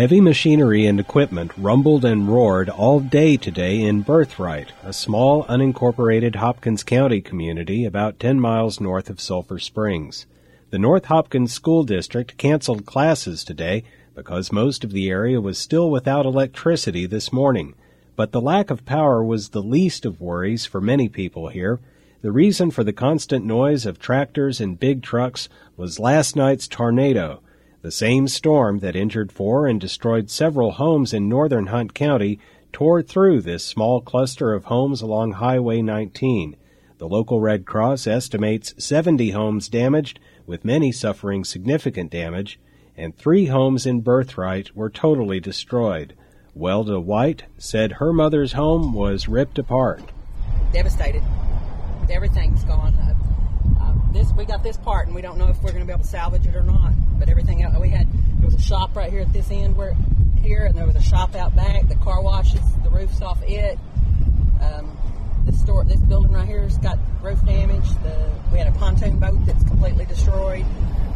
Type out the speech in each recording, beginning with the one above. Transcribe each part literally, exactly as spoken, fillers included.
Heavy machinery and equipment rumbled and roared all day today in Birthright, a small, unincorporated Hopkins County community about ten miles north of Sulphur Springs. The North Hopkins School District canceled classes today because most of the area was still without electricity this morning. But the lack of power was the least of worries for many people here. The reason for the constant noise of tractors and big trucks was last night's tornado. The same storm that injured four and destroyed several homes in northern Hunt County tore through this small cluster of homes along Highway nineteen. The local Red Cross estimates seventy homes damaged, with many suffering significant damage, and three homes in Birthright were totally destroyed. Welda White said her mother's home was ripped apart. Devastated. Everything's gone. Uh, uh, this we got this part, and we don't know if we're going to be able to salvage it or not. But everything else, we had there was a shop right here at this end, where here, and there was a shop out back. The car washes, the roof's off it. Um, this store, this building right here has got roof damage. The we had a pontoon boat that's completely destroyed.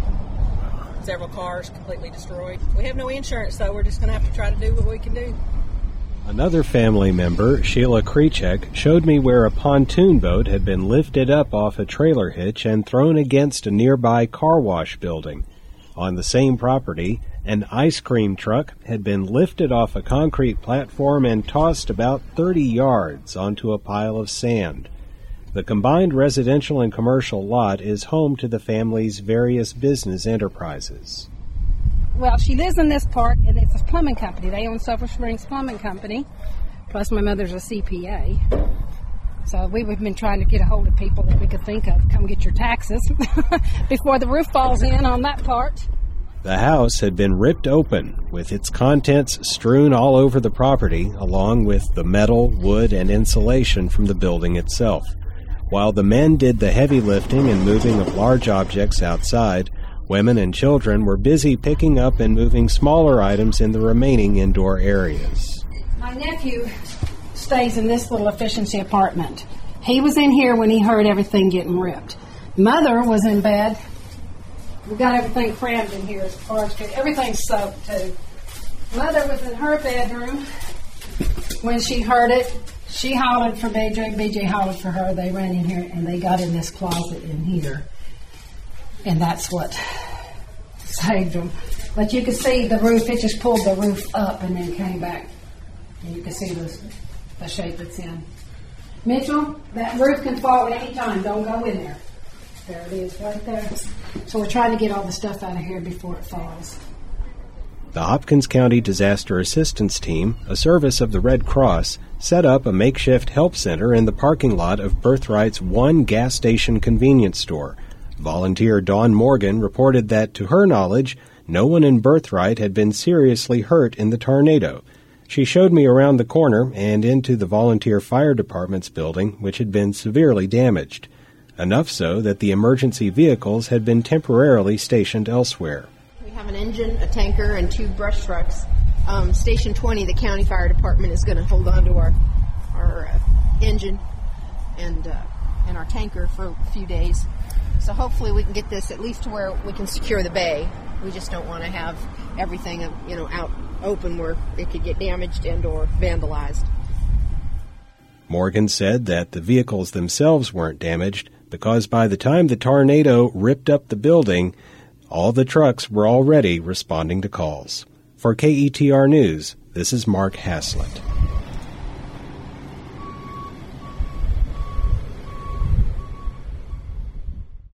Several cars completely destroyed. We have no insurance, so we're just going to have to try to do what we can do. Another family member, Sheila Krechek, showed me where a pontoon boat had been lifted up off a trailer hitch and thrown against a nearby car wash building. On the same property, an ice cream truck had been lifted off a concrete platform and tossed about thirty yards onto a pile of sand. The combined residential and commercial lot is home to the family's various business enterprises. Well, she lives in this part, and it's a plumbing company. They own Sulphur Springs Plumbing Company, plus my mother's a C P A. So we've been trying to get a hold of people that we could think of. Come get your taxes before the roof falls in on that part. The house had been ripped open, with its contents strewn all over the property, along with the metal, wood, and insulation from the building itself. While the men did the heavy lifting and moving of large objects outside, women and children were busy picking up and moving smaller items in the remaining indoor areas. My nephew stays in this little efficiency apartment. He was in here when he heard everything getting ripped. Mother was in bed. We got everything crammed in here as far as everything's soaked too. Mother was in her bedroom when she heard it. She hollered for B J. B J hollered for her. They ran in here and they got in this closet in here. And that's what saved them. But you can see the roof, it just pulled the roof up and then came back. And you can see the, the shape it's in. Mitchell, that roof can fall at any time. Don't go in there. There it is right there. So we're trying to get all the stuff out of here before it falls. The Hopkins County Disaster Assistance Team, a service of the Red Cross, set up a makeshift help center in the parking lot of Birthright's one gas station convenience store. Volunteer Dawn Morgan reported that, to her knowledge, no one in Birthright had been seriously hurt in the tornado. She showed me around the corner and into the volunteer fire department's building, which had been severely damaged, enough so that the emergency vehicles had been temporarily stationed elsewhere. We have an engine, a tanker, and two brush trucks. Um, Station twenty, the county fire department, is going to hold on to our, our uh, engine and, uh, and our tanker for a few days. So hopefully we can get this at least to where we can secure the bay. We just don't want to have everything, you know, out open where it could get damaged and or vandalized. Morgan said that the vehicles themselves weren't damaged because by the time the tornado ripped up the building, all the trucks were already responding to calls. For K E T R News, this is Mark Haslett.